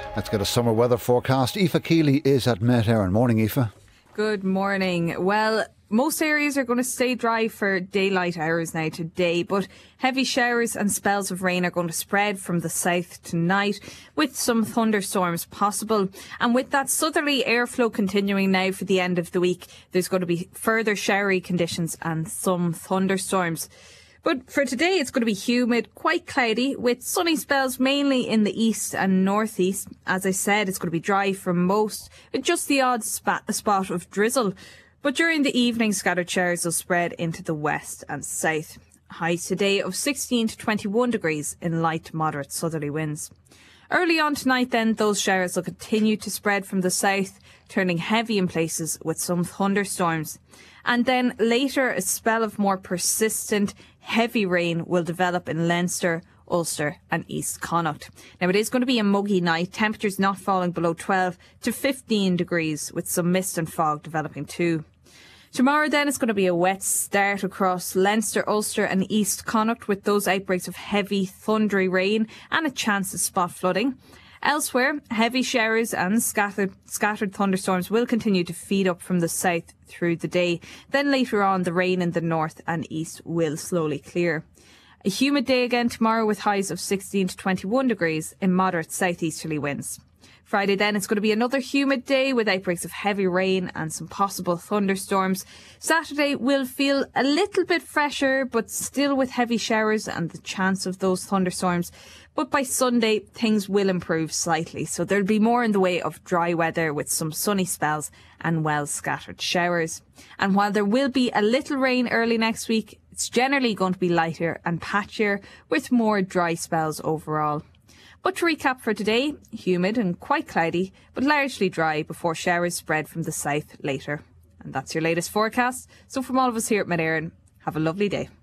Let's get a summer weather forecast. Aoife Keeley is at Met Éireann. Morning, Aoife. Good morning. Well, most areas are going to stay dry for daylight hours now today, but heavy showers and spells of rain are going to spread from the south tonight, with some thunderstorms possible. And with that southerly airflow continuing now for the end of the week, there's going to be further showery conditions and some thunderstorms. But for today, it's going to be humid, quite cloudy, with sunny spells mainly in the east and northeast. As I said, it's going to be dry for most, with just the odd spot of drizzle. But during the evening, scattered showers will spread into the west and south. Highs today of 16 to 21 degrees in light to moderate southerly winds. Early on tonight then, those showers will continue to spread from the south, turning heavy in places with some thunderstorms. And then later, a spell of more persistent, heavy rain will develop in Leinster, Ulster and East Connacht. Now, it is going to be a muggy night, temperatures not falling below 12 to 15 degrees, with some mist and fog developing too. Tomorrow then, it's going to be a wet start across Leinster, Ulster and East Connacht, with those outbreaks of heavy thundery rain and a chance of spot flooding. Elsewhere, heavy showers and scattered thunderstorms will continue to feed up from the south through the day. Then later on, the rain in the north and east will slowly clear. A humid day again tomorrow, with highs of 16 to 21 degrees in moderate southeasterly winds. Friday then, it's going to be another humid day with outbreaks of heavy rain and some possible thunderstorms. Saturday will feel a little bit fresher, but still with heavy showers and the chance of those thunderstorms. But by Sunday, things will improve slightly, so there'll be more in the way of dry weather with some sunny spells and well-scattered showers. And while there will be a little rain early next week, it's generally going to be lighter and patchier with more dry spells overall. But to recap for today, humid and quite cloudy, but largely dry before showers spread from the south later. And that's your latest forecast. So from all of us here at Met Éireann, have a lovely day.